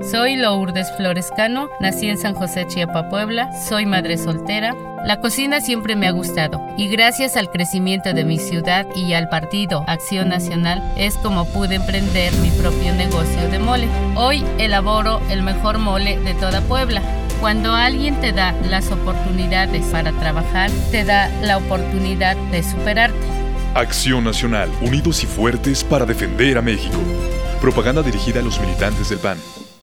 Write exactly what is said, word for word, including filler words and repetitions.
Soy Lourdes Flores Cano, nací en San José, Chiapa, Puebla, soy madre soltera. La cocina siempre me ha gustado y gracias al crecimiento de mi ciudad y al partido Acción Nacional es como pude emprender mi propio negocio de mole. Hoy elaboro el mejor mole de toda Puebla. Cuando alguien te da las oportunidades para trabajar, te da la oportunidad de superarte. Acción Nacional, unidos y fuertes para defender a México. Propaganda dirigida a los militantes del P A N.